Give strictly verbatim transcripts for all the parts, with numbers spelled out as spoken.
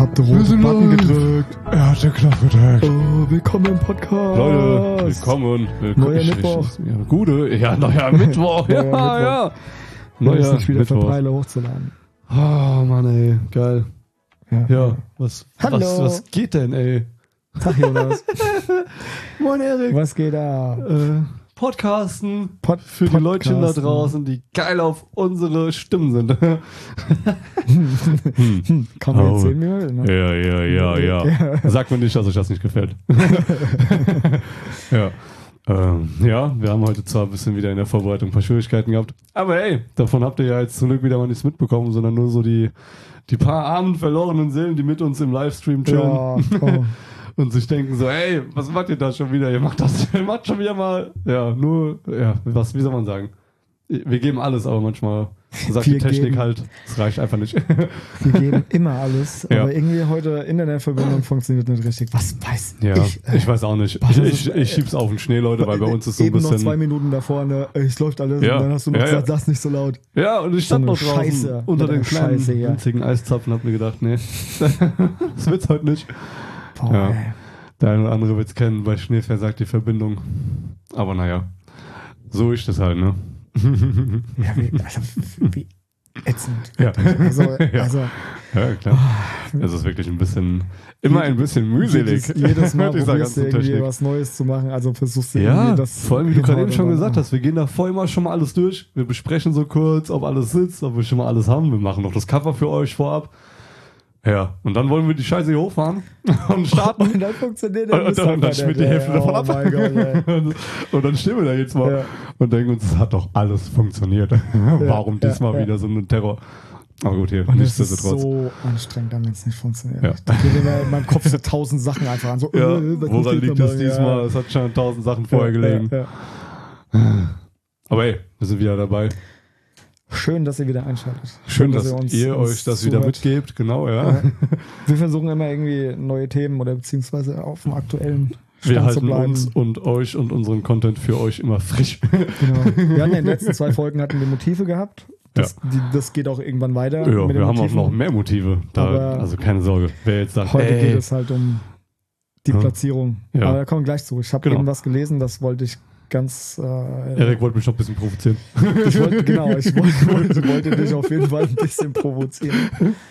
hab den roten Button gedrückt. Er hat den Knopf gedrückt. Oh, willkommen im Podcast. Leute, willkommen. willkommen. Neuer Mittwoch. Ja, gute, ja, neuer Mittwoch. ja, Neuer Mittwoch. ja. Neuer Neuer ist nicht wieder Mittwoch. verpeile hochzuladen. Oh, Mann, ey. Geil. Ja. Ja, was, Hallo. was, was geht denn, ey? Tag, Jonas. Moin, Erik. Was geht da? Äh, Podcasten Pod für die Podcasten. Leutchen da draußen, die geil auf unsere Stimmen sind. Hm, kann man Oh. jetzt sehen, wie man will, ne? Ja, ja, ja, ja. Ja. Sag mir nicht, dass euch das nicht gefällt. ja. Ähm, ja, wir haben heute zwar ein bisschen wieder in der Vorbereitung ein paar Schwierigkeiten gehabt, aber hey, davon habt ihr ja jetzt zum Glück wieder mal nichts mitbekommen, sondern nur so die, die paar armen, verlorenen Seelen, die mit uns im Livestream chillen Ja, oh. und sich denken so, ey, was macht ihr da schon wieder? Ihr macht das, ihr macht schon wieder mal, ja, nur, ja, was, wie soll man sagen? Wir geben alles, aber manchmal sagt Wir die Technik geben- halt, es reicht einfach nicht. Wir geben immer alles, Ja. aber irgendwie heute Internetverbindung funktioniert nicht richtig. Was weiß Ja, ich? ich, weiß auch nicht. Was Ich, ist- ich, ich schieb's auf den Schnee, Leute, weil bei uns ist so ein Eben noch zwei bisschen... Minuten da vorne, äh, es läuft alles Ja. und dann hast du noch Ja, gesagt, ja. sag nicht so laut. Ja, und ich stand So eine noch draußen Scheiße. unter Mit den einer kleinen, Scheiße, ja. winzigen Eiszapfen und hab mir gedacht, nee, das wird's heute nicht. Boah, Ja. ey. Der eine oder andere wird's kennen, bei Schnee versagt die Verbindung. Aber naja, so ist das halt, ne? Ja, wie, also, wie ätzend. Ja. Also, Ja. also Ja, klar. Es ist wirklich ein bisschen, immer ein bisschen mühselig. jedes, jedes Mal mit dieser probierst du ganzen irgendwie Technik. was Neues zu machen, also versuchst du Ja, irgendwie das... vor allem, wie du gerade eben schon hinhauen gesagt und dann- hast, wir gehen davor immer schon mal alles durch. Wir besprechen so kurz, ob alles sitzt, ob wir schon mal alles haben. Wir machen noch das Cover für euch vorab. Ja, und dann wollen wir die Scheiße hier hochfahren und starten. Und dann funktioniert Und, der und, dann, und dann Mist schmiert die einfach Hälfte nicht. davon Oh ab. mein Gott, ey. und, und dann stehen wir da jetzt mal Ja. und denken uns, es hat doch alles funktioniert. Warum ja, diesmal ja. wieder so ein Terror? Aber gut, hier, Und es ist nichtsdestotrotz. so anstrengend, wenn es nicht funktioniert. Ja. Da gehen mir in meinem Kopf so tausend Sachen einfach an. So, Ja, äh, was muss woran ich liegt da das machen? diesmal? Ja. Es hat schon tausend Sachen vorher gelegen. Ja, ja. Aber hey, wir sind wieder dabei. Schön, dass ihr wieder einschaltet. Schön, dass, ihr uns- ihr uns euch das wieder zuhört. mitgebt. Genau, ja. Ja. Wir versuchen immer irgendwie neue Themen oder beziehungsweise auf dem aktuellen Stand Wir zu halten bleiben. uns und euch und unseren Content für euch immer frisch. Genau. Wir hatten in den letzten zwei Folgen hatten wir Motive gehabt. Das, die, das geht auch irgendwann weiter. Ja, mit den wir haben auch Motiven. noch mehr Motive. Da, Aber also keine Sorge. Wer jetzt sagt, Heute ey, geht es halt um die Ja. Platzierung. Ja. Aber da kommen wir gleich zu. Ich habe Genau. eben was gelesen, das wollte ich ganz. Äh, Erik wollte mich noch ein bisschen provozieren. ich wollte, genau, ich wollte, wollte, wollte dich auf jeden Fall ein bisschen provozieren.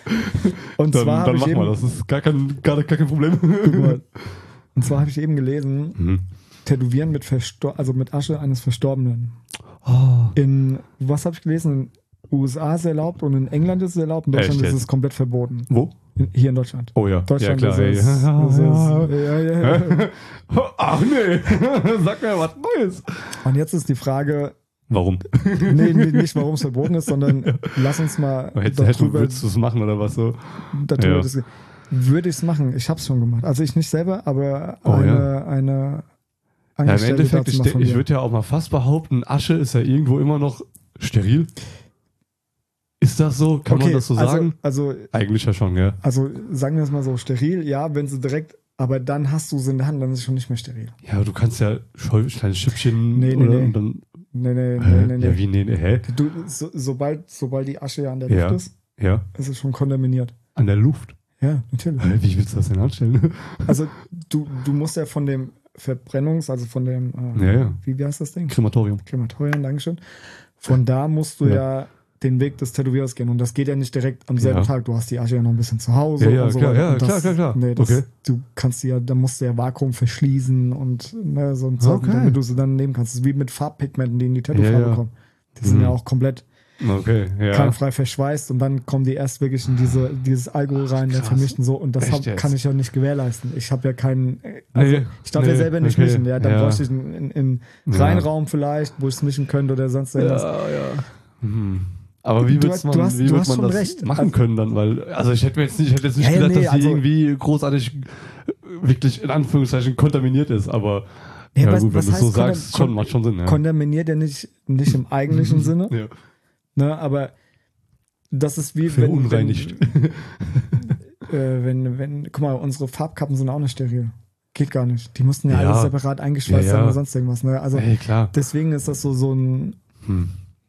Und Dann, zwar habe dann ich machen wir eben, das. ist gar kein, gar, gar kein Problem. guck mal. Und zwar habe ich eben gelesen, Mhm. Tätowieren mit Verstor also mit Asche eines Verstorbenen. Oh. In was habe ich gelesen? In U S A ist es erlaubt und in England ist es erlaubt. In Deutschland Echt ist jetzt? es komplett verboten. Wo? In, hier in Deutschland. Oh ja. Deutschland ja, klar. ist es. ey. Ist es ja, ja, ja. Ach nee. Sag mir was Neues. Und jetzt ist die Frage, Warum? nee, nee, nicht warum es verboten ist, sondern lass uns mal Hättest, hättest, darüber, würdest du es machen oder was so? darüber Ja. diskutieren. Würde ich es machen? Ich habe es schon gemacht. Also ich nicht selber, aber Oh, eine, ja. eine Ja, im Angestellte Endeffekt, dazu ich, mal von ich mir. würde ja auch mal fast behaupten, Asche ist ja irgendwo immer noch steril. Ist das so? Kann man das so sagen? Also, also, Eigentlich ja schon, ja. also sagen wir es mal so, steril, ja, wenn sie direkt, aber dann hast du sie in der Hand, dann ist es schon nicht mehr steril. Ja, aber du kannst ja schon kleines Schippchen Nee, nee, oder nee. und dann. Nee, nee, Hä? nee, nee, Ja, nee. wie, nee, nee, hä? Du, so, sobald, sobald die Asche ja an der Ja. Luft ist, Ja, ist es schon kontaminiert. an der Luft. Ja, natürlich. Hä, wie willst du das denn anstellen? Also du, du musst ja von dem Verbrennungs-, also von dem, äh, Ja, ja. wie, wie heißt das Ding? Krematorium. Krematorium, Dankeschön. Von da musst du ja. Ja. den Weg des Tätowierers gehen. Und das geht ja nicht direkt am selben Ja. Tag. Du hast die Asche ja noch ein bisschen zu Hause Ja, ja, und so klar, weiter. ja, und das, klar, klar, klar. Nee, das, Okay. du kannst die ja, da musst du ja Vakuum verschließen und ne, so ein Zeug, Okay. damit du sie dann nehmen kannst. Das ist wie mit Farbpigmenten, die in die Tattoo-Farbe Ja, ja. kommen. Die sind Mhm. ja auch komplett Okay, ja. keimfrei verschweißt und dann kommen die erst wirklich in diese, dieses Alkohol rein, der krass. vermischt und so. Und das Echt hab, jetzt? kann ich ja nicht gewährleisten. Ich habe ja keinen, äh, also Nee, ich darf ja nee, selber nicht okay, mischen. Ja, dann ja. bräuchte ich einen, einen, einen Ja. Reinraum vielleicht, wo ich es mischen könnte oder sonst irgendwas. Ja, ja. Hm. Aber wie Du würdest hast- man, du hast- wie du würd hast man schon das recht. machen Also- können dann? Weil, also ich hätte mir jetzt nicht, ich hätte jetzt nicht Ja, ja, gedacht, nee, dass die also- irgendwie großartig äh, wirklich in Anführungszeichen kontaminiert ist, aber Ja, ja, was- gut, wenn was du es so heißt sagst, kontam- schon, macht schon Sinn. Ja. Kontaminiert ja nicht, nicht im eigentlichen Sinne, Ja. ne, aber das ist wie wenn, Verunreinigt. Wenn, äh, wenn, wenn, guck mal, unsere Farbkappen sind auch nicht steril. Geht gar nicht. Die mussten ja, Ja. alles separat eingeschweißt Ja, sein ja. oder sonst irgendwas. Ne? Also Ey, klar. deswegen ist das so, so ein, Hm.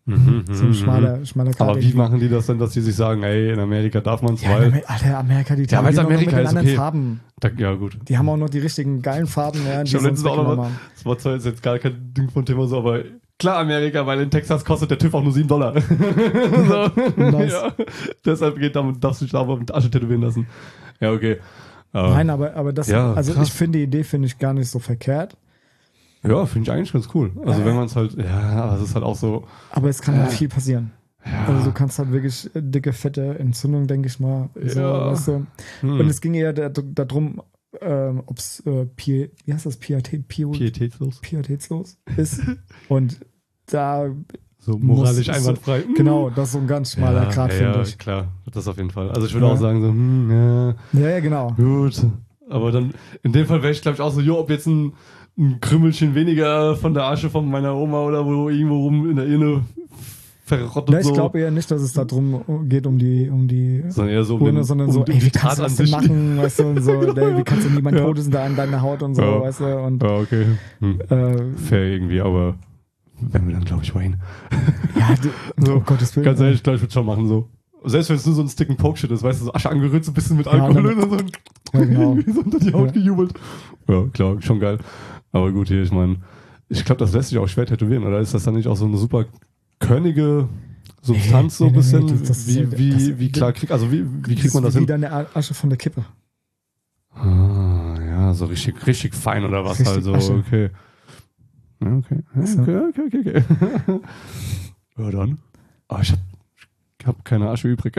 Mhm, So ein schmaler, schmaler Grad. Aber wie irgendwie. machen die das denn, dass die sich sagen, ey, in Amerika darf man es, Ja, weil... Amer- Alter, Amerika, die Ja, weil's tausend Amerika mit den ist, anderen okay. Farben. Da, ja, gut. Die haben auch noch die richtigen geilen Farben, ja, die Ich habe sie uns letztens auch noch weggenommen mal, haben. das war zwar jetzt gar kein Ding von Thema so, aber klar Amerika, weil in Texas kostet der TÜV auch nur sieben Dollar. so. Nice. Ja. Deshalb geht damit, darfst du dich da auf die Asche tätowieren lassen. Ja, okay. Aber, Nein, aber, aber das, Ja, also krass. ich finde die Idee finde ich gar nicht so verkehrt, ja, finde ich eigentlich ganz cool. Also Ja. wenn man es halt, ja, aber es ist halt auch so, aber es kann halt viel passieren. ja. Also du kannst halt wirklich äh, dicke, fette Entzündung, denke ich mal. So, Ja. weißt du? hm. Und es ging eher da- darum, ähm, ob es äh, Pie- wie heißt das, Pietät, Pie- pietätslos. pietätslos ist. Und da, So moralisch Muss- einwandfrei. genau, das ist so ein ganz schmaler ja, Grad, ja, finde ja, ich. klar, das auf jeden Fall. Also ich würde Ja. auch sagen so, hm, ja, Ja, ja, genau. gut. Aber dann, in dem Fall wäre ich glaube ich auch so, jo, ob jetzt ein, ein Krümmelchen weniger von der Asche von meiner Oma oder wo irgendwo rum in der Irne verrottet Ja, ich so. glaube eher nicht, dass es darum geht, um die, um die sondern eher so um Urne, den, sondern um so, den ey, wie Tat kannst du an das denn sich. machen, weißt du, und so, ey, wie kannst du niemand Ja. Totes da an deiner Haut und so, Ja. weißt du, und Ja, okay. Hm. äh, Fair irgendwie, aber wenn wir dann, glaube ich, Wayne. ja, du, So, oh Gottes Willen. Ganz ehrlich, glaube ich, würde schon machen so. Selbst wenn es nur so ein Stick-and-Poke-Shit ist, weißt du, so Asche angerührt, so ein bisschen mit Ja, Alkohol dann- und so, Ja, genau. irgendwie so unter die Haut Ja. gejubelt. Ja, klar, schon geil. Aber gut, hier, ich meine, ich glaube, das lässt sich auch schwer tätowieren, oder ist das dann nicht auch so eine super körnige Substanz, so Nee, ein nee, bisschen? nee, das ist wie, ja- wie, das- wie klar kriegt, also wie, wie kriegt man das wie hin? deine Asche von der Kippe. Ah, ja, so richtig, richtig fein oder was, Richtig also, Asche. okay. Ja, okay. Ja, So. okay, okay, okay, okay. Ja, dann. Aber ich hab, ich hab keine Asche übrig.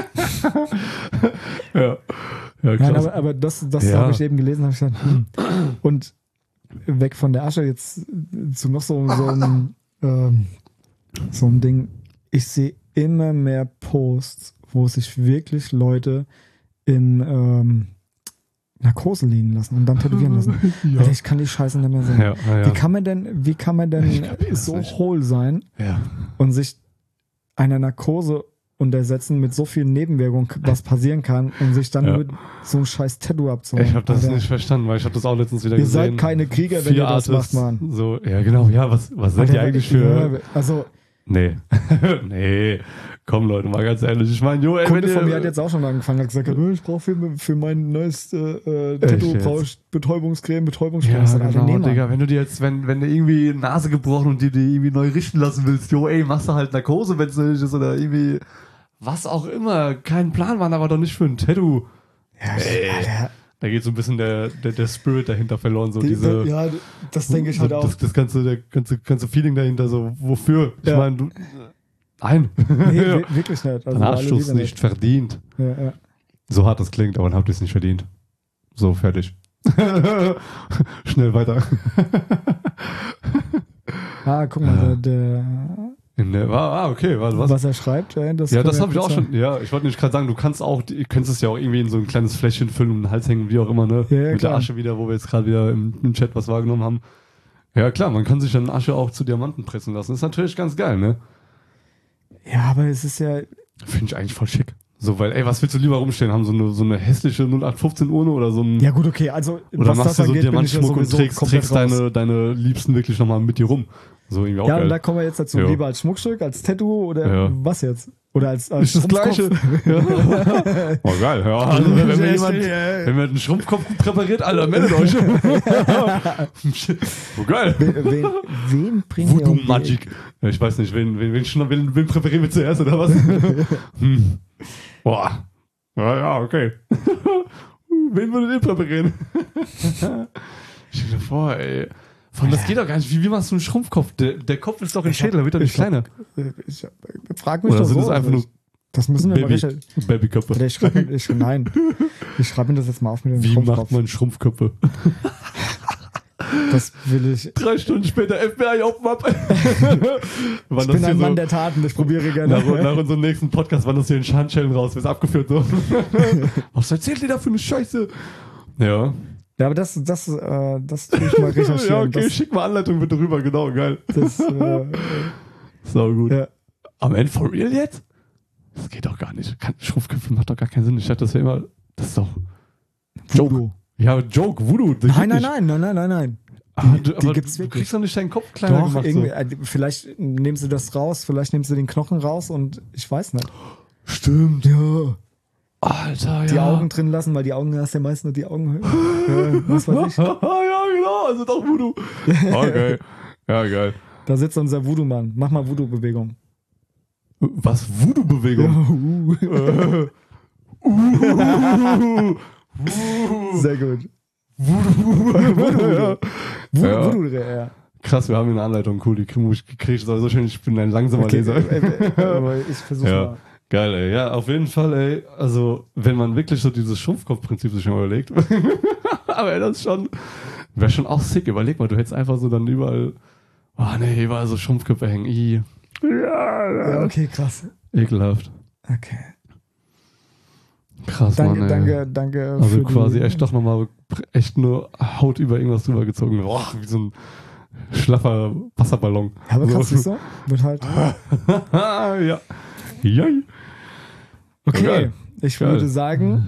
ja. Ja, Nein, krass. aber, aber das, das Ja. habe ich eben gelesen, habe ich gesagt, hm. Und weg von der Asche jetzt zu noch so, so einem ähm, so ein Ding. Ich sehe immer mehr Posts, wo sich wirklich Leute in ähm, Narkose liegen lassen und dann tätowieren lassen. ja. Alter, ich kann die Scheiße nicht mehr sehen. Ja, ja, ja. Wie kann man denn, wie kann man denn Ich glaub, ich weiß so nicht. hohl sein ja. und sich einer Narkose untersetzen mit so vielen Nebenwirkungen, was passieren kann, und sich dann Ja. mit so einem scheiß Tattoo abzuholen? Ich habe das Alter, nicht verstanden, weil ich habe das auch letztens wieder Ihr gesehen. seid keine Krieger, wenn ihr Vier das Artists, macht, Mann. So, ja, genau, ja, was, was seid ihr Alter, eigentlich für. ja, also, Nee. nee. Komm, Leute, mal ganz ehrlich. Ich meine, jo, ey, ein Kunde wenn von mir ihr. hat jetzt auch schon angefangen, hat gesagt, "Oh, ich brauche für, für mein neues äh, Tattoo jetzt? brauche ich Betäubungscreme, Betäubungsspray. Ja, Ich sag, Alter, genau, nee, Mann. Digga, wenn du dir jetzt, wenn, wenn du irgendwie Nase gebrochen und die, die irgendwie neu richten lassen willst, jo, ey, machst du halt Narkose, wenn es nötig ist, oder irgendwie was auch immer. Kein Plan, Mann, aber doch nicht für ein Tattoo. Ja, Ey. Alter, Da geht so ein bisschen der, der, der Spirit dahinter verloren, so die, diese. ja, das denke ich so halt auch. Das, das ganze, der ganze, ganze Feeling dahinter, so, wofür? Ich Ja. meine, du. Nein. Nee, ja. wi- wirklich nicht. Also Ein alle Arschschuss Liebe nicht verdient. Ja, ja. So hart das klingt, aber dann habt ihr es nicht verdient. So, fertig. Schnell weiter. Ah, guck mal, Ja. der, der, In der, ah, ah, okay, warte, was? was er schreibt, äh, das Ja, können das wir habe ich auch kurz schon. Ja, ich wollte nicht gerade sagen, du kannst auch, du könntest es ja auch irgendwie in so ein kleines Fläschchen füllen und den Hals hängen, wie auch immer, ne? Ja, ja, Mit klar. der Asche wieder, wo wir jetzt gerade wieder im, im Chat was wahrgenommen haben. Ja, klar, man kann sich dann Asche auch zu Diamanten pressen lassen. Ist natürlich ganz geil, ne? Ja, aber es ist ja, Finde ich eigentlich voll schick. So, weil, ey, was willst du lieber rumstehen? Haben so eine, so eine hässliche null acht fünfzehn Urne oder so ein. ja gut, okay, also oder was machst das du so angeht, bin ich ja Diamantschmuck und sowieso trägst, komplett trägst raus. deine, deine Liebsten wirklich nochmal mit dir rum. So irgendwie auch Ja, geil. und da kommen wir jetzt dazu, Ja. lieber als Schmuckstück, als Tattoo oder Ja. was jetzt? Oder als, als Ist das Gleiche. Schrumpfkopf? Ja. Oh, geil. Ja, also, wenn, wenn, mir Ja, jemand, ja. wenn mir einen Schrumpfkopf gut präpariert, Alter, meldet euch. Oh, geil. Wen, wen, wen bringen wir Voodoo um die Magic. Ja, ich weiß nicht, wen, wen, wen, wen, wen, wen präparieren wir zuerst, oder was? hm. Boah. Ja, ja, okay. Wen würdet ihr präparieren? Ich stell dir vor, ey. Von, das geht doch gar nicht. Wie, wie machst du einen Schrumpfkopf? Der, der Kopf ist doch im Ich Schädel, hab- der wird doch nicht ich hab- kleiner. Ich, ich frag mich Oder doch sind so. das einfach nur das müssen wir mal Baby, recherchieren. Babyköpfe? Oder ich schreibe ich, nein. Ich schreibe mir das jetzt mal auf mit dem Wie Schrumpfkopf. macht man Schrumpfköpfe? Das will ich. Drei Stunden später F B I open up. Ich bin ein Mann der Taten, ich probiere gerne. Nach, nach unserem nächsten Podcast wann das hier in Schandschellen raus, wird abgeführt so. Was erzählt ihr da für eine Scheiße? Ja. Ja, aber das, das, äh, das tue ich mal recherchieren. Ja, okay, das, schick mal Anleitung bitte rüber, genau, geil. das, äh, So gut. ja. Am Ende for real jetzt? Das geht doch gar nicht. Kann, Schrumpfköpfe macht doch gar keinen Sinn. Ich dachte, das wäre immer. Das ist doch. Voodoo. Ja, Joke, Voodoo. das Nein, geht nein, nicht. nein, nein, nein, nein, nein. Ah, Die, du, die aber gibt's du wirklich. kriegst doch nicht deinen Kopf kleiner Doch, gemacht. irgendwie, So. äh, vielleicht nehmen sie das raus, vielleicht nehmen sie den Knochen raus und ich weiß nicht. Stimmt. Ja. Alter, ja. Die Augen drin lassen, weil die Augen hast ja meist nur die Augen. Ja, was weiß ich. ja, genau, also doch Voodoo. Okay. Ja, geil. Da sitzt unser Voodoo-Mann. Mach mal Voodoo-Bewegung. Was? Voodoo-Bewegung? Ja, Uh. sehr gut. Voodoo. Voodoo. Voodoo, Ja. Voodoo, ja. Krass, wir haben hier eine Anleitung. Cool, die kriege ich, krieg ich sowieso schön. Ich bin ein langsamer Okay, Leser. äh, äh, aber ich versuche Ja. mal. Geil, ey. Ja, auf jeden Fall, ey. Also, wenn man wirklich so dieses Schrumpfkopf-Prinzip sich mal überlegt. Aber ey, das ist schon, wäre schon auch sick. Überleg mal, du hättest einfach so dann überall, oh nee, überall so Schrumpfköpfe hängen. I. Ja, Ja, okay, krass. ekelhaft. Okay. Krass, Danke, Mann, ey. danke, danke. Also für quasi die, echt doch nochmal echt nur Haut über irgendwas drüber gezogen. Boah, wie so ein schlaffer Wasserballon. Ja, aber so. kannst du so? Wird halt. ja. Jai. Okay, Geil. ich Geil. würde sagen.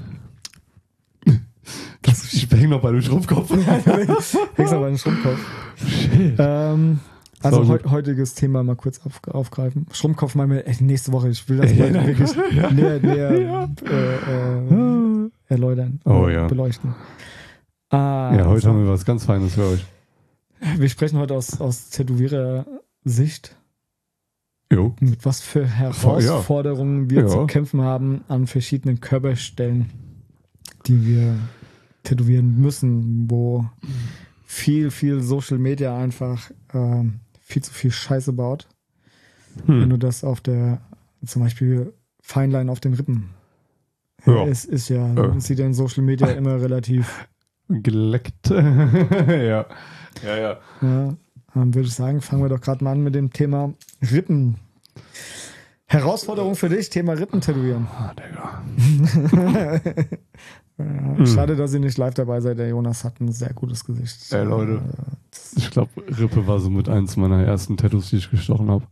Das, ich häng noch bei dem Schrumpfkopf. Hängst aber einen Schrumpfkopf. Shit. Ähm, also So heu, gut. heutiges Thema mal kurz auf, aufgreifen. Schrumpfkopf machen wir echt nächste Woche. Ich will das Ja, mal ja. wirklich Ja. näher, näher Ja. äh, äh, erläutern. Oh, äh, ja. Beleuchten. Ah, Ja, heute also, haben wir was ganz Feines für euch. wir sprechen heute aus, aus Tätowierer-Sicht, Jo. mit was für Herausforderungen wir Ja. zu kämpfen haben an verschiedenen Körperstellen, die wir tätowieren müssen, wo viel, viel Social Media einfach ähm, viel zu viel Scheiße baut. Wenn Hm. du das auf der, zum Beispiel Feinlein auf den Rippen. Ja. Es ist ja, Ja. sieht ja in Social Media immer relativ, Geleckt. ja. Ja, ja. ja, dann würde ich sagen, fangen wir doch gerade mal an mit dem Thema Rippen. Herausforderung für dich, Thema Rippen tätowieren. Ah, Digga. Ja, schade, dass ihr nicht live dabei seid. Der Jonas hat ein sehr gutes Gesicht. Ey, Leute. Äh, Ich glaube, Rippe war so mit eins meiner ersten Tattoos, die ich gestochen habe.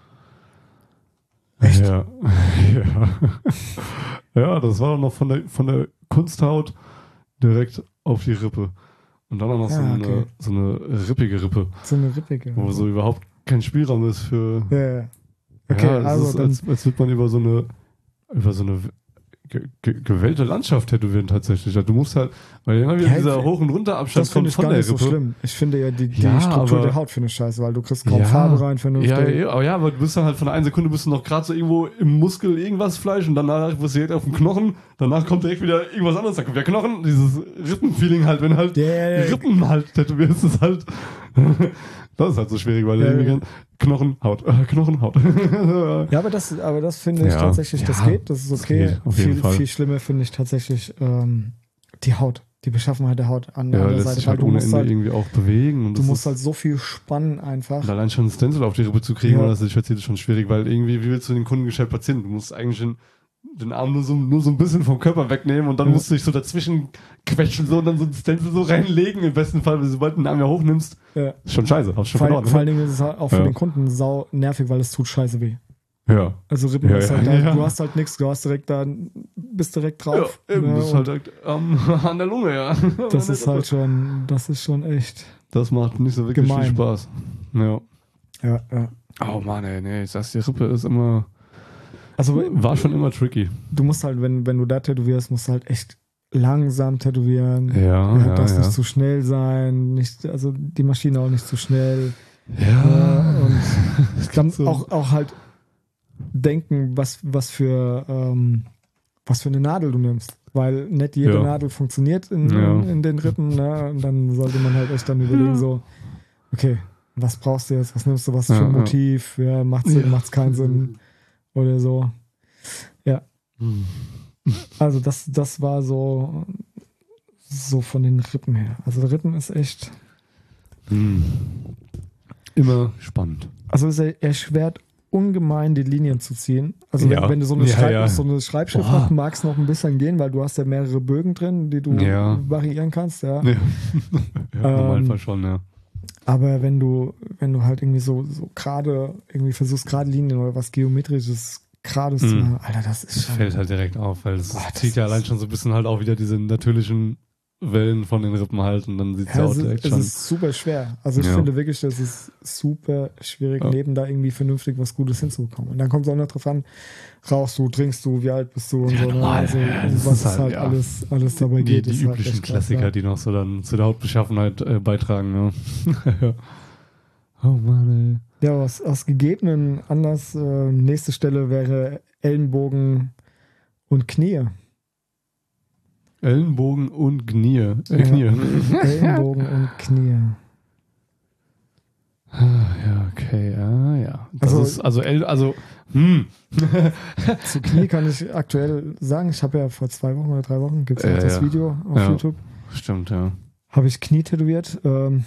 Echt? Ja. ja. Ja, das war noch von der, von der Kunsthaut direkt auf die Rippe. Und dann auch noch so, Ah, eine, okay. so eine rippige Rippe, So eine rippige. wo so überhaupt kein Spielraum ist für. Ja, ja. Okay, ja, es also ist, dann, als, als würde man über so eine über so eine ge ge gewellte Landschaft tätowieren tatsächlich. Ja, du musst halt, weil immer wieder Ja, dieser ich- Hoch- und Runterabstand das finde kommt ich von gar der nicht so Rippe. schlimm. Ich finde ja die, die Ja, Struktur aber- der Haut finde ich scheiße, weil du kriegst kaum Ja. Farbe rein, vernünftig. Ja, ja, aber ja, aber du bist dann halt von der einen Sekunde bist du noch gerade so irgendwo im Muskel irgendwas Fleisch und danach bist du direkt auf dem Knochen, danach kommt direkt wieder irgendwas anderes, dann kommt der Knochen, dieses Rippenfeeling halt, wenn halt Ja, ja, ja. Rippen halt tätowierst, ist halt das ist halt so schwierig, weil Ja, irgendwie ja. ganz- Knochen, Haut, äh, Knochen, Haut. Ja, aber das, aber das finde ich Ja. tatsächlich, das Ja, geht, das ist das okay. geht, auf jeden viel, Fall. viel schlimmer finde ich tatsächlich ähm, die Haut, die Beschaffenheit der Haut an der Ja, anderen lässt Seite. sich Weil halt du ohne musst Ende halt, irgendwie auch bewegen. Und du das musst ist, halt so viel spannen einfach. und allein schon ein Stencil auf die Rippe zu kriegen, Ja. das ist jetzt schon schwierig, weil irgendwie, wie willst du den Kundengeschäft platzieren? Du musst eigentlich den, den Arm nur so, nur so ein bisschen vom Körper wegnehmen und dann Ja. musst du dich so dazwischen quetschen so, und dann so ein Stencil so reinlegen. Im besten Fall, sobald du den Arm ja hochnimmst, Ja. ist schon scheiße, hast schon Vor, verloren. vor allen Dingen ist es halt auch für Ja. den Kunden sau nervig, weil es tut scheiße weh. Ja. Also Rippen Ja, ist ja, halt da, ja. du hast halt nichts, du hast direkt da, bist direkt Ja, drauf. eben, ne, das ist und halt direkt ähm, an der Lunge, ja. das ist halt schon, das ist schon echt. Das macht nicht so wirklich Gemein. viel Spaß. Ja. Ja, ja. Oh Mann, ey, nee, ich sag's, die Rippe ist immer, Also war schon immer tricky. du musst halt, wenn, wenn du da tätowierst, musst du halt echt langsam tätowieren. Ja, Ja, ja, darf ja. nicht zu schnell sein, nicht, also die Maschine auch nicht zu schnell. Ja, Ja, und dann so. auch, auch halt denken, was, was für ähm, was für eine Nadel du nimmst. Weil nicht jede Ja. Nadel funktioniert in, Ja. in, in den Rippen. Ne? Und dann sollte man halt echt dann überlegen, so, okay, was brauchst du jetzt? Was nimmst du? Was für Ja, ein ja. Motiv? Ja, macht Sinn, Ja. macht's keinen Sinn? Oder so. Hm. Also das, das war so, so von den Rippen her. Also Rippen ist echt, Hm. Immer spannend. also es erschwert ungemein die Linien zu ziehen. Also Ja. wenn, wenn du so eine, Ja, Schreib ja. so eine Schreibschrift Boah. hast, mag es noch ein bisschen gehen, weil du hast ja mehrere Bögen drin, die du Ja. variieren kannst, ja. Ja, ja im Ähm, Normalfall schon, ja. Aber wenn du, wenn du halt irgendwie so, so gerade irgendwie versuchst, gerade Linien oder was Geometrisches Gerades zu Mhm. machen, Alter, das ist Das schon. fällt halt direkt auf, weil es Boah, das zieht ja ist- allein schon so ein bisschen halt auch wieder diese natürlichen Wellen von den Rippen halten, dann sieht es Ja, ja auch es, ist, direkt es schon. ist super schwer. Also ich Ja. finde wirklich, das ist super schwierig, Ja. neben da irgendwie vernünftig was Gutes hinzubekommen. Und dann kommt es auch noch drauf an, rauchst du, trinkst du, wie alt bist du und Ja, so. Ne? normal, Also ja, das was ist es halt, halt, ja. alles, alles dabei Die, geht. die ist halt üblichen echt krass, Klassiker, ja. die noch so dann zu der Hautbeschaffenheit äh, beitragen. Ja. Ja. Oh Mann, Ja, aus, aus gegebenen Anlass, äh, nächste Stelle wäre Ellenbogen und Knie. ey. Ellenbogen und Knie. Äh, Ja. Knie. Ellenbogen und Knie. Ja, okay, ja, ja. Das Also- ist, also, El- also, hm. Zu Knie kann ich aktuell sagen, ich habe ja vor zwei Wochen oder drei Wochen, gibt es Ja, auch das ja. Video auf Ja. YouTube, Stimmt, ja. habe ich Knie tätowiert. Ähm,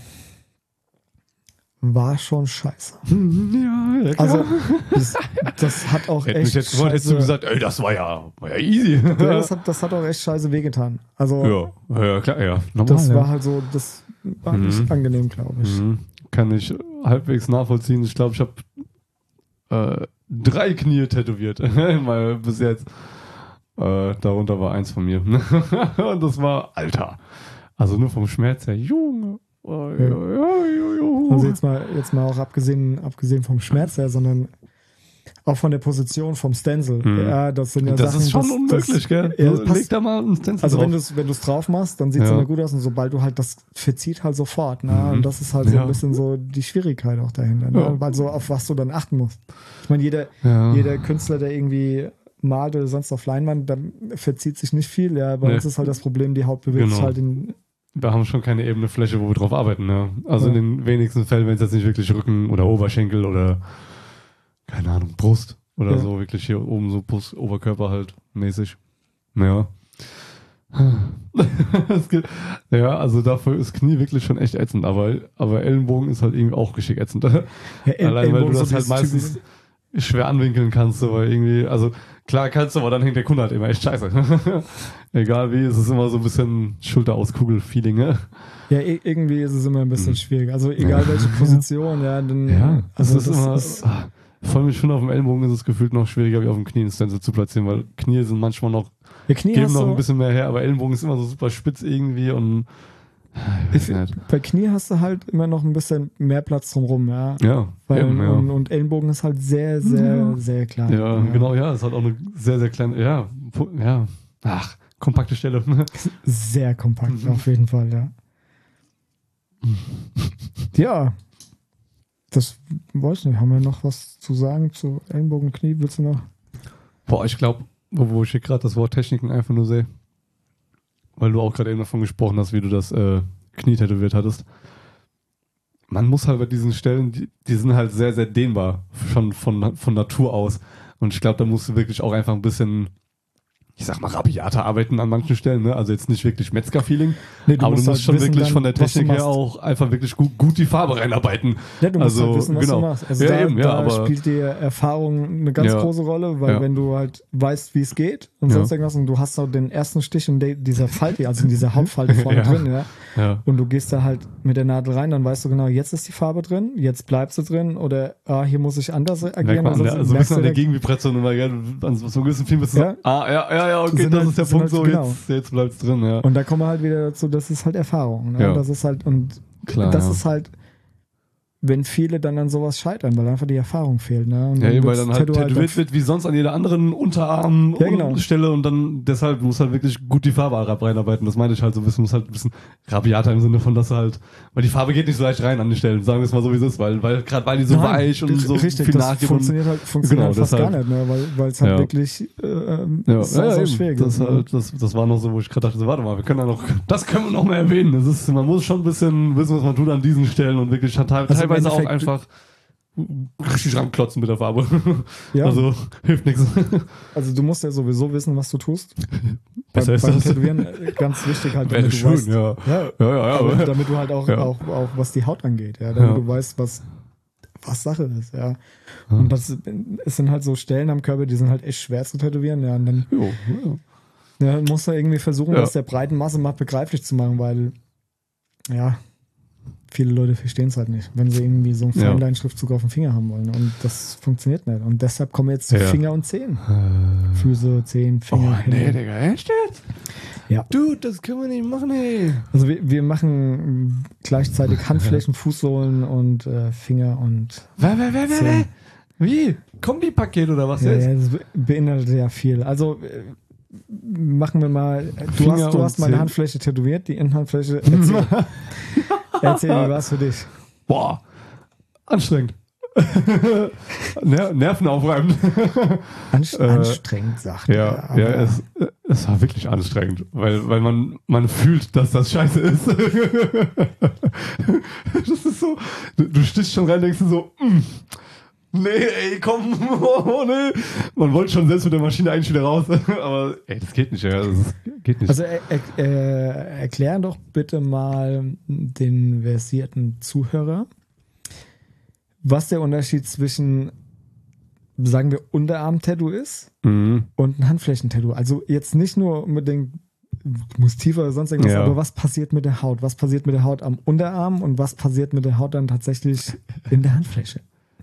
war schon scheiße. Ja, ja, klar. Also das, das hat auch Hätte echt mich jetzt gewollt, hättest du scheiße, gesagt, ey, das war ja, war ja easy. ja, das, hat, das hat auch echt scheiße wehgetan. Also ja, ja, klar, ja. Normal, das ja. war halt so, das war Mhm. nicht angenehm, glaube ich. Mhm. Kann ich halbwegs nachvollziehen. Ich glaube, ich habe äh, drei Knie tätowiert. Mal bis jetzt. Äh, darunter war eins von mir. Und das war Alter. Also nur vom Schmerz her. Junge. Oh, Ja. ja, ja, ja. Also jetzt mal, jetzt mal auch abgesehen, abgesehen vom Schmerz her, sondern auch von der Position vom Stencil. Mhm. Ja, das sind ja das Sachen, ist schon das, unmöglich, das, gell? Ja, Also, passt- leg da mal einen Stencil Also drauf. wenn du es wenn du's drauf machst, dann sieht es Ja. immer gut aus und sobald du halt das verzieht halt sofort. Ne? Mhm. Und das ist halt so Ja. ein bisschen so die Schwierigkeit auch dahinter. Ne? Ja. Weil so auf was du dann achten musst. Ich meine, jeder, ja. jeder Künstler, der irgendwie malt oder sonst auf Leinwand, dann verzieht sich nicht viel. Ja, bei Nee. uns ist halt das Problem, die Haut bewegt sich Genau. halt in. Wir haben schon keine ebene Fläche, wo wir drauf arbeiten. Ne? Also Ja. in den wenigsten Fällen, wenn es jetzt nicht wirklich Rücken oder Oberschenkel oder keine Ahnung, Brust oder Ja. so, wirklich hier oben so Brust, Oberkörper halt mäßig. Ja. Es gibt- ja, also dafür ist Knie wirklich schon echt ätzend, aber, aber Ellenbogen ist halt irgendwie auch geschickt ätzend. Ja, El- Allein weil du Ellbogen, das so halt dieses meistens typische- schwer anwinkeln kannst, so, weil irgendwie, also klar kannst du, aber dann hängt der Kunde halt immer echt scheiße. Egal wie, es ist immer so ein bisschen Schulter-aus-Kugel-Feeling, ne? Ja, i- irgendwie ist es immer ein bisschen Mhm. schwierig. Also egal welche Position, ja, dann. Ja, also das ist immer, ah, vor allem ich finde, auf dem Ellenbogen ist es gefühlt noch schwieriger, wie auf dem Knie einen Stencil zu platzieren, weil Knie sind manchmal noch, ja, Knie geben hast noch du, ein bisschen mehr her, aber Ellenbogen ist immer so super spitz irgendwie und ich, ich weiß nicht. bei Knie hast du halt immer noch ein bisschen mehr Platz drumrum, ja. Ja, Weil, eben, ja. und, und Ellenbogen ist halt sehr, sehr, Ja. sehr klein. Ja, genau, ja, es hat auch eine sehr, sehr kleine, ja, pu- ja, ach, kompakte Stelle. Sehr kompakt, Mhm. auf jeden Fall, ja. Ja. Das weiß ich nicht. Haben wir noch was zu sagen zu Ellenbogen, Knie? Willst du noch? Boah, ich glaube, wo, wo ich hier gerade das Wort Techniken einfach nur sehe, weil du auch gerade eben davon gesprochen hast, wie du das äh, Knie tätowiert hattest. Man muss halt bei diesen Stellen, die, die sind halt sehr, sehr dehnbar, schon von, von Natur aus. Und ich glaube, da musst du wirklich auch einfach ein bisschen, ich sag mal, rabiater arbeiten an manchen Stellen. Ne? Also jetzt nicht wirklich Metzger-Feeling, Nee, aber du musst halt schon wissen wirklich dann, von der was du Technik her machst. auch einfach wirklich gut, gut die Farbe reinarbeiten. Ja, du musst also, halt wissen, was genau. du machst. Also Ja, da, eben, ja, da aber- spielt die Erfahrung eine ganz Ja. große Rolle, weil Ja. wenn du halt weißt, wie es geht und Ja. sonst irgendwas und du hast auch den ersten Stich in de- dieser Falte, also in dieser Hauptfalte vorne Ja. drin, ja, Ja. und du gehst da halt mit der Nadel rein, dann weißt du genau, jetzt ist die Farbe drin, jetzt bleibt sie drin oder ah, hier muss ich anders Merkt agieren. man an der, sonst also ein merkst bisschen du an der direkt- Gegenvibration immer, gell? An so einem gewissen Film bist du Ja. so, ah, ja, ja, ja, okay, Sind das halt- ist der sind Punkt, halt- so, genau. jetzt, jetzt bleibt's drin, ja. Und da kommen wir halt wieder dazu, das ist halt Erfahrung. Ne? Ja. Das ist halt, und Klar, das ja. ist halt, wenn viele dann an sowas scheitern, weil einfach die Erfahrung fehlt. Ne? Und Ja, eben, weil wird's dann halt Tattoo tätowiert auf- wird wie sonst an jeder anderen Unterarm Ja, genau. Stelle und dann deshalb muss halt wirklich gut die Farbe reinarbeiten. Das meine ich halt so ein bisschen, muss halt ein bisschen rabiater im Sinne von, dass du halt, weil die Farbe geht nicht so leicht rein an die Stellen, sagen wir es mal so wie es ist, weil, weil gerade weil die so Nein, weich und so richtig, viel das nachgibt. Und, funktioniert halt, funktioniert Genau, halt fast deshalb. gar nicht, ne? weil weil es halt Ja. wirklich äh, ähm, ja, sau, ja, ja, sau eben. schwierig das, ist. ne? halt, das, das war noch so, wo ich gerade dachte, so, warte mal, wir können da noch, das können wir noch mal erwähnen. Das ist, man muss schon ein bisschen wissen, was man tut an diesen Stellen und wirklich hat teil- Also im teilweise auch Endeffekt- einfach richtig ranklotzen mit der Farbe. Ja. Also hilft nichts. Also du musst ja sowieso wissen, was du tust. Besser Bei- ist beim das. Tätowieren äh, ganz wichtig halt, Wäre damit du schön, weißt, ja. ja, Ja, ja, ja. aber aber- damit du halt auch, Ja. auch, auch was die Haut angeht, ja, damit Ja. du weißt, was, was Sache ist, ja. Und das es sind halt so Stellen am Körper, die sind halt echt schwer zu tätowieren, ja. Und dann Jo, ja. ja, musst du irgendwie versuchen, Ja. das der breiten Masse mal begreiflich zu machen, weil ja, viele Leute verstehen es halt nicht, wenn sie irgendwie so einen Ja. Feinlein-Schriftzug auf dem Finger haben wollen. Und das funktioniert nicht. Und deshalb kommen wir jetzt zu Ja. Finger und Zehen. Äh, Füße, Zehen, oh, Finger, nee, Hände. Digga, echt jetzt? Ja. Dude, das können wir nicht machen, ey. Also wir, wir machen gleichzeitig Handflächen, Fußsohlen und äh, Finger und Wer, wer, wer, wer, Zehen. Wie? Kombipaket oder was Ja, jetzt? ja, das be- beinhaltet ja viel. Also äh, machen wir mal, du Finger hast, du und hast meine Zehen. Handfläche tätowiert, die Innenhandfläche. Erzähl, erzähl wie war es für dich? Boah, anstrengend. Ner nervenaufreibend. Anst Äh, anstrengend, sagt Ja, er. aber- ja, es, es war wirklich anstrengend, weil, weil man, man fühlt, dass das scheiße ist. Das ist so, du, du stichst schon rein, denkst du so, mm, nee, ey, komm, oh, nee. Man wollte schon selbst mit der Maschine eigentlich wieder raus, aber ey, das geht nicht, ja, das ist, geht nicht. Also er, er, äh, erklär doch bitte mal den versierten Zuhörer, was der Unterschied zwischen, sagen wir, Unterarm-Tattoo ist Mhm. und ein Handflächentattoo. Also jetzt nicht nur mit den, muss tiefer oder sonst irgendwas, Ja. aber was passiert mit der Haut? Was passiert mit der Haut am Unterarm und was passiert mit der Haut dann tatsächlich in der Handfläche?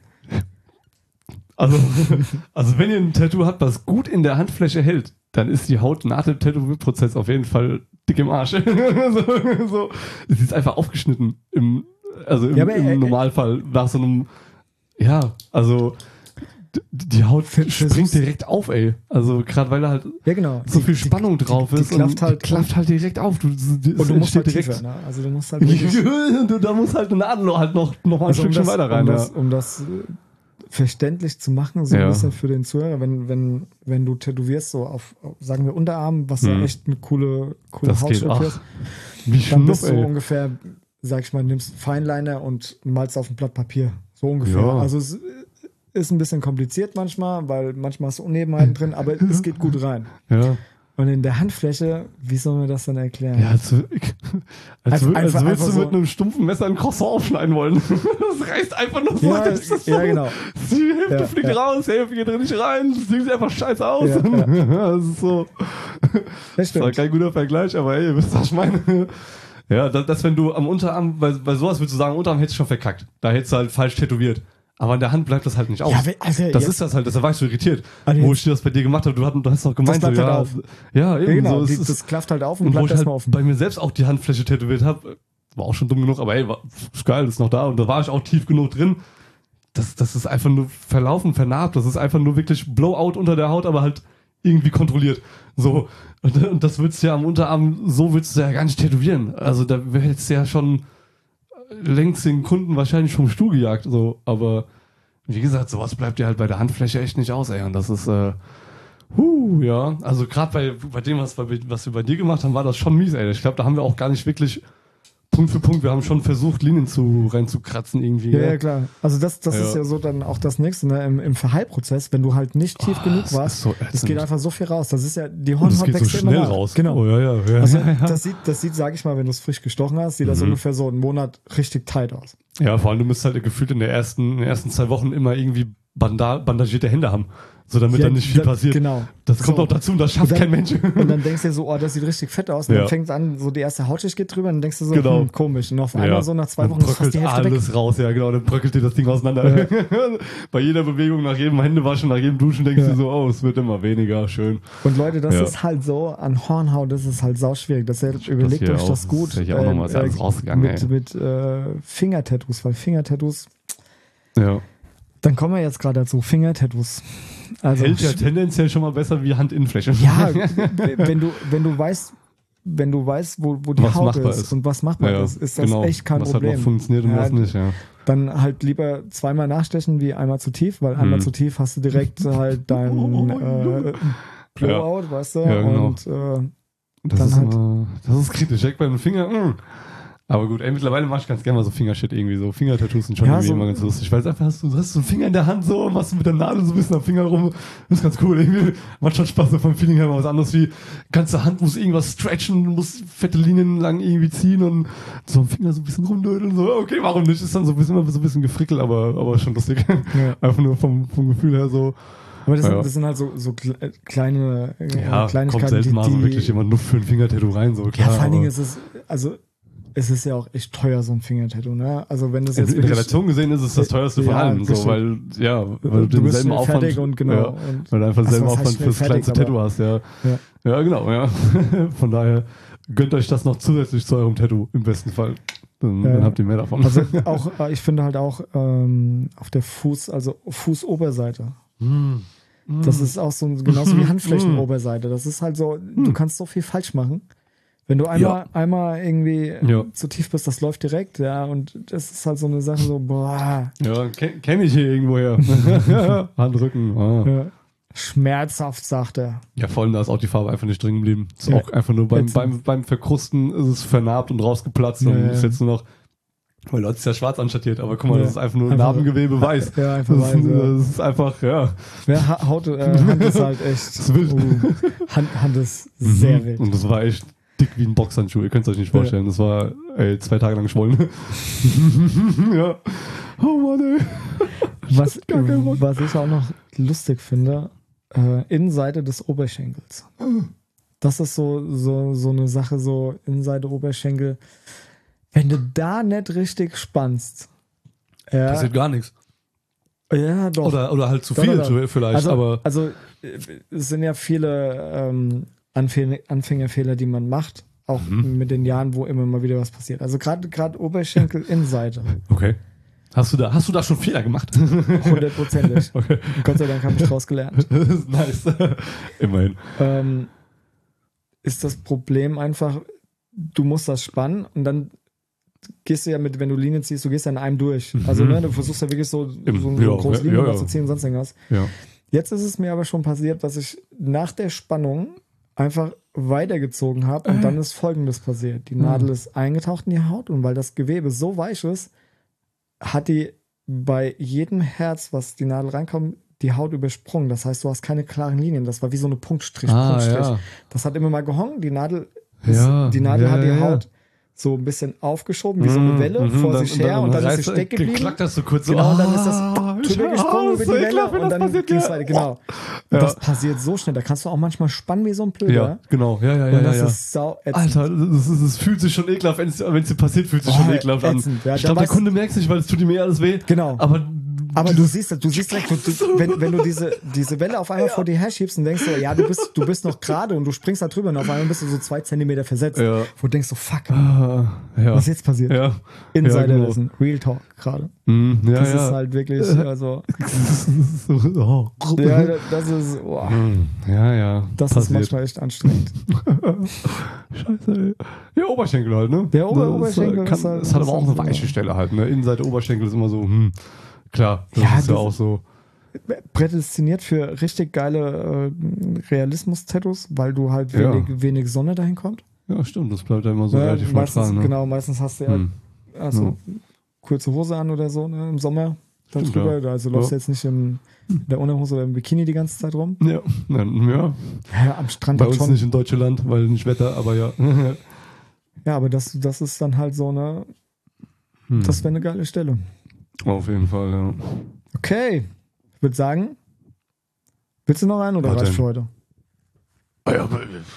Also, also wenn ihr ein Tattoo habt, was gut in der Handfläche hält, dann ist die Haut nach dem Tätowierprozess auf jeden Fall dick im Arsch. so, so. Sie ist einfach aufgeschnitten im, also im, Ja, aber, im äh, Normalfall nach so einem, ja, also d- die Haut Ver- springt versuch's- direkt auf, ey. Also gerade weil da halt Ja, genau. so Die- viel die- Spannung drauf die ist klafft und halt- die klafft halt direkt auf. Du, die, Und du musst halt entsteht tiefer, ne? Also du musst halt wirklich, du, da muss halt eine Nadel halt noch, noch mal ein also um Stückchen das, weiter rein. um ja. das, um das äh, verständlich zu machen, so ein Ja. bisschen für den Zuhörer, wenn, wenn, wenn du tätowierst, so auf, auf sagen wir, Unterarm, was ja Mhm. echt eine coole, coole Das geht, Hautstruktur ach, ist, Wie dann bist Schnuff, du ey. ungefähr, sag ich mal, nimmst Feinliner und malst auf ein Blatt Papier. So ungefähr. Ja. Also es ist ein bisschen kompliziert manchmal, weil manchmal hast du Unebenheiten drin, aber es geht gut rein. Ja. Und in der Handfläche, wie soll man das dann erklären? Ja, als, als, Einfach- wür- als einfach- würdest einfach du so- mit einem stumpfen Messer ein Croissant aufschneiden wollen. Das reißt einfach nur so. Ja, das ist so ja, genau. Die Hälfte Ja, fliegt ja. raus, die Hälfte geht drin nicht rein. Das Ding sieht einfach scheiße aus. Ja, ja. Das ist so. Das Das war stimmt. kein guter Vergleich, aber ey, ihr wisst, was ich meine. Ja, das, das wenn du am Unterarm, bei, bei sowas würdest du sagen, Unterarm hättest du schon verkackt. Da hättest du halt falsch tätowiert. Aber an der Hand bleibt das halt nicht aus. Ja, we- also das jetzt- ist das halt, deshalb war ich so irritiert. Also wo jetzt- ich dir das bei dir gemacht habe, du, hatt- du hast doch gemeint, bleibt so, halt ja, auf. ja, eben Ja, genau, so. die, es ist- das klafft halt auf und, und wo bleibt ich halt erstmal offen. bei mir selbst auch die Handfläche tätowiert habe, war auch schon dumm genug, aber ey, war, ist geil, ist noch da und da war ich auch tief genug drin. Das, das ist einfach nur verlaufen, vernarbt, das ist einfach nur wirklich Blowout unter der Haut, aber halt irgendwie kontrolliert. So. Und, und das würdest du ja am Unterarm, so würdest du ja gar nicht tätowieren. Also da hättest du ja schon längst den Kunden wahrscheinlich vom Stuhl gejagt, so, aber wie gesagt, sowas bleibt dir halt bei der Handfläche echt nicht aus, ey, und das ist, äh, huh, ja, also gerade bei, bei dem, was, bei, was wir bei dir gemacht haben, war das schon mies, ey. Ich glaube, da haben wir auch gar nicht wirklich Punkt für Punkt, wir haben schon versucht, Linien zu reinzukratzen irgendwie. Ja, gell? ja, klar. Also das, das Ja. ist ja so dann auch das Nächste, ne? Im, im Verheilprozess, wenn du halt nicht tief Oh, genug das warst, ist so das ätzend. geht einfach so viel raus. Das ist ja, die Und das Hornhaut geht so wächst ja immer schnell nach. raus. Genau. Oh, ja, ja, ja. Also ja, ja. das sieht, das sieht, sag ich mal, wenn du es frisch gestochen hast, sieht das Mhm. ungefähr so einen Monat richtig tight aus. Ja, vor allem, du musst halt gefühlt in, der ersten, in den ersten zwei Wochen immer irgendwie banda bandagierte Hände haben. So, damit Ja, dann nicht viel da- passiert. Genau. Das kommt So. auch dazu und das schafft Und dann- kein Mensch. Und dann denkst du dir so, oh, das sieht richtig fett aus. Und Ja. dann fängt es an, so die erste Hautschicht geht drüber und dann denkst du so, Genau. hm, komisch. Und auf einmal Ja. so nach zwei Dann Wochen ist fast bröckelt die Hälfte weg. alles raus, ja genau, dann bröckelt dir das Ding auseinander. Bei jeder Bewegung, nach jedem Händewaschen, nach jedem Duschen denkst Ja. du so, oh, es wird immer weniger, schön. Und Leute, das Ja. ist halt so, an Hornhaut, das ist halt sau schwierig. Das ist, überlegt hier euch auch- das gut. das ist ja auch noch mal ist alles rausgegangen, mit ey. mit äh, Fingertattoos, weil Fingertattoos, Ja. dann kommen wir jetzt gerade dazu, Fingertattoos. Also, Hält ja tendenziell schon mal besser wie Handinnenfläche. ja, wenn du, wenn du weißt, wenn du weißt, wo, wo die Was Haut machbar ist, ist. und was machbar Ja, ist, ist das genau. echt kein was Problem. halt noch funktioniert und Ja, was nicht, ja. Dann halt lieber zweimal nachstechen wie einmal zu tief, weil einmal Mhm. zu tief hast du direkt halt dein äh, Blowout, weißt du? Ja, genau. Und äh, Das, Dann ist, halt- immer, das ist kritisch, direkt beim Finger. mm. Aber gut, ey, mittlerweile mache ich ganz gerne mal so Fingershit irgendwie. So Fingertattoos sind schon Ja, irgendwie so- immer ganz lustig. Weil es einfach hast du, du hast so einen Finger in der Hand so, machst du mit der Nadel so ein bisschen am Finger rum. Das ist ganz cool. Irgendwie macht schon Spaß so vom Feeling her mal was anderes wie ganze Hand muss irgendwas stretchen, muss fette Linien lang irgendwie ziehen und so am Finger so ein bisschen rumdödeln. So, okay, warum nicht? Ist dann so ein bisschen, immer so ein bisschen gefrickelt, aber, aber schon lustig. Ja. Einfach nur vom, vom Gefühl her so. Aber das, Ja. sind, das sind halt so, so kle- äh, kleine äh, Ja, kommt Kleinigkeiten, selten die, mal so die wirklich jemand nur für ein Fingertattoo rein. So, ja, klar, vor allen Dingen aber- ist es, also es ist ja auch echt teuer, so ein Fingertattoo, ne? Also wenn das In, jetzt in Relation gesehen ist es das teuerste von Ja, allem, so, richtig. weil, ja, weil du du bist denselben schnell Aufwand, fertig und genau. ja, und, weil du einfach Also, denselben was heißt Aufwand schnell fürs fertig, kleinste aber- Tattoo hast, ja. Ja. Ja, genau, ja. Von daher gönnt euch das noch zusätzlich zu eurem Tattoo im besten Fall. Dann, Ja. dann habt ihr mehr davon. Also auch, äh, ich finde halt auch ähm, auf der Fuß, also Fußoberseite. Mm. Mm. Das ist auch so ein- genauso wie Handflächenoberseite. Das ist halt so, du kannst so viel falsch machen. Wenn du einmal, einmal irgendwie Ja. zu tief bist, das läuft direkt, ja, und das ist halt so eine Sache so, boah, Ja, kenne kenn ich hier irgendwoher. Handrücken. Ah. ja. Schmerzhaft, sagt er. Ja, vor allem da ist auch die Farbe einfach nicht drin geblieben. Ist Ja. auch einfach nur beim, Ätzend. beim, beim Verkrusten ist es vernarbt und rausgeplatzt Ja, und ja. ist jetzt nur noch, weil Leute ist ja schwarz anschattiert, aber guck mal, Ja. das ist einfach nur Einfach- Narbengewebe weiß. Ja, einfach Das, weiß, ja. das ist einfach, ja. Ja, Ha- Haut, äh, Hand ist halt echt, ist wild. uh, Hand, Hand ist sehr Mhm. wild. Und das war echt dick wie ein Boxhandschuh. Ihr könnt es euch nicht vorstellen. Das war ey, zwei Tage lang geschwollen. Ja. Oh Mann, ey. Was, Gar keinen Bock. was ich auch noch lustig finde, äh, Innenseite des Oberschenkels. Das ist so, so, so eine Sache, so Innenseite Oberschenkel. Wenn du da nicht richtig spannst, ja, Passiert gar nichts. ja doch. Oder, oder halt zu Doch, viel doch, doch. vielleicht, also, aber. also äh, es sind ja viele ähm, Anfäng Anfängerfehler, die man macht, auch Mhm. mit den Jahren, wo immer mal wieder was passiert. Also gerade gerade Oberschenkel Innenseite, Okay. Hast du da, hast du da schon Fehler gemacht? hundertprozentig. Okay. Gott sei Dank habe ich draus gelernt. Das ist nice. Immerhin. ähm, ist das Problem einfach, du musst das spannen und dann gehst du ja mit, wenn du Linien ziehst, du gehst ja in einem durch. Also ne, du versuchst ja wirklich so, so, Im- so eine ja, große ja, Linie ja, ja. was zu ziehen und sonst irgendwas. Ja. Jetzt ist es mir aber schon passiert, dass ich nach der Spannung einfach weitergezogen habe und dann ist Folgendes passiert. Die Nadel ist eingetaucht in die Haut und weil das Gewebe so weich ist, hat die bei jedem Herz, was die Nadel reinkommt, die Haut übersprungen. Das heißt, du hast keine klaren Linien. Das war wie so eine Punktstrich, Ah, Punktstrich. ja. Das hat immer mal gehongen. Die Nadel, ist, Ja, die Nadel ja, hat die ja, ja. Haut so ein bisschen aufgeschoben, wie so eine Welle Mhm, vor dann- sich her und dann, ist sie stecken geblieben. Klackt das so kurz so. Genau, und dann ist das Ah, drüber gesprungen über die so Welle ekelhaft, wenn und das dann passiert, ging es ja. weiter. Genau. Und Ja. das passiert so schnell. Da kannst du auch manchmal spannen wie so ein Blöder. Ja, genau. Ja, ja, ja. und das ja, ja. ist sau ätzend. Alter, das, ist, das fühlt sich schon ekelhaft, wenn es dir passiert, fühlt sich schon Oh, ekelhaft an. ätzend. Ja, ich dann glaube, der weißt- Kunde merkt es nicht, weil es tut ihm eh alles weh. Genau. Aber, Aber du siehst das, du siehst direkt, du, du, wenn, wenn du diese, diese Welle auf einmal vor dir her schiebst und denkst so, ja, du bist, du bist noch gerade und du springst da drüber und auf einmal bist du so zwei Zentimeter versetzt. Ja. Wo du denkst so, fuck, Ah, ja. was ist jetzt passiert? Ja. Insider ja, genau. Wissen, Real Talk gerade. Mhm, ja, Das ja. ist halt wirklich, also, So, oh. ja, das ist, oh, Mhm, ja, ja. das ist passiert. manchmal echt anstrengend. Scheiße, ey. Ja, Oberschenkel halt, ne? Der Ober- Das, äh, Oberschenkel kann, ist halt- Es hat ist aber auch halt eine so, weiche ja. Stelle halt, ne? Innenseite Oberschenkel ist immer so, hm, klar, das Ja, ist ja das- auch so. Prädestiniert für richtig geile äh, Realismus-Tattoos, weil du halt Ja. wenig, wenig Sonne dahin kommt. Ja, stimmt, das bleibt ja immer so Ja, relativ meistens, neutral, ne? Genau, meistens hast du ja Hm. also kurze Hose an oder so, ne, im Sommer. Dann Stimmt, drüber. ja. Also läufst du Ja. jetzt nicht im, in der Unterhose oder im Bikini die ganze Zeit rum. Ja, ja, ja. Ja, am Strand Bei halt uns schon. nicht in Deutschland, weil nicht Wetter, aber ja. Ja, aber das, das ist dann halt so eine, Hm. das wäre eine geile Stelle. Auf jeden Fall, ja. Okay, ich würde sagen, willst du noch einen oder Was reicht denn? für heute? Ah, ja,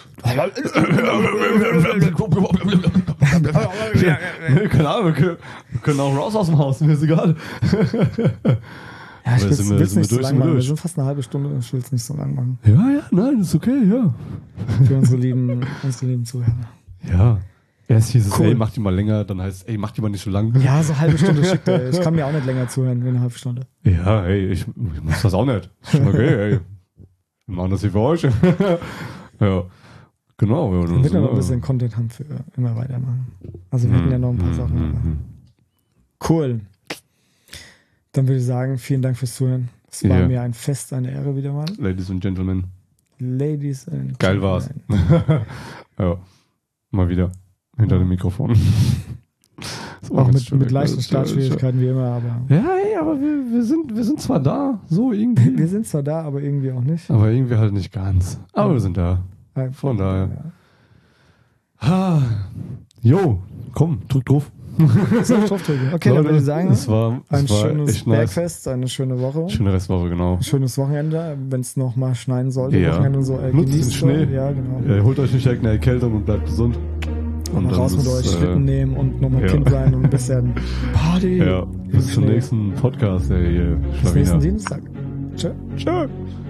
keine Ahnung, wir können, wir können auch raus aus dem Haus, mir ist egal. Ja, ich Aber will sind wir- es sind wir nicht so durch, lang sind wir machen. Wir durch? sind fast eine halbe Stunde, ich will es nicht so lang machen. Ja, ja, nein, ist okay, ja. Für unsere lieben, unsere lieben Zuhörer. Ja. Erst hieß es, Cool. ey, mach die mal länger, dann heißt es, ey, mach die mal nicht so lang. Ja, so eine halbe Stunde schickt er. Ich kann mir auch nicht länger zuhören wie eine halbe Stunde. Ja, ey, ich, ich muss das auch nicht. Ist schon okay, ey. Wir machen das hier für euch. Ja, genau. Ja, Damit wir noch ein ja. bisschen Content haben für immer weitermachen. Also wir hätten ja noch ein paar Mhm, Sachen. mhm, Aber. mhm. Cool. Dann würde ich sagen, vielen Dank fürs Zuhören. Es war Ja. mir ein Fest, eine Ehre wieder mal. Ladies and Gentlemen. Ladies and Geil war's. Gentlemen. Ja, mal wieder hinter dem Mikrofon. Das war Auch ganz mit, schön, mit das leichten ist- Startschwierigkeiten wie immer, aber Ja, ey, aber wir, wir, sind, wir sind zwar da, so irgendwie. wir sind zwar da, aber irgendwie auch nicht. Aber irgendwie halt nicht ganz. Aber Ja. wir sind da. Einfach, Von daher. Ja. Ha. Jo, komm, drück drauf. So, draufdrücken. Okay, dann Leute, würde ich sagen, es war, es ein war schönes echt nice. Bergfest, eine schöne Woche. Schöne Restwoche, genau. Ein schönes Wochenende, wenn es noch mal schneien sollte. Ja. Wochenende und so, äh, Nutzt den genießt Schnee. so. Ja, genau. Ja, holt euch nicht direkt eine Erkältung und bleibt gesund. Und dann raus mit bis, euch, äh, Schlitten nehmen und nochmal ja. Kind sein und ein bisschen Party. Ja, bis zum Schnee. nächsten Podcast, ey, hier, Bis nächsten Schlawiner. Dienstag. Tschö. Tschö.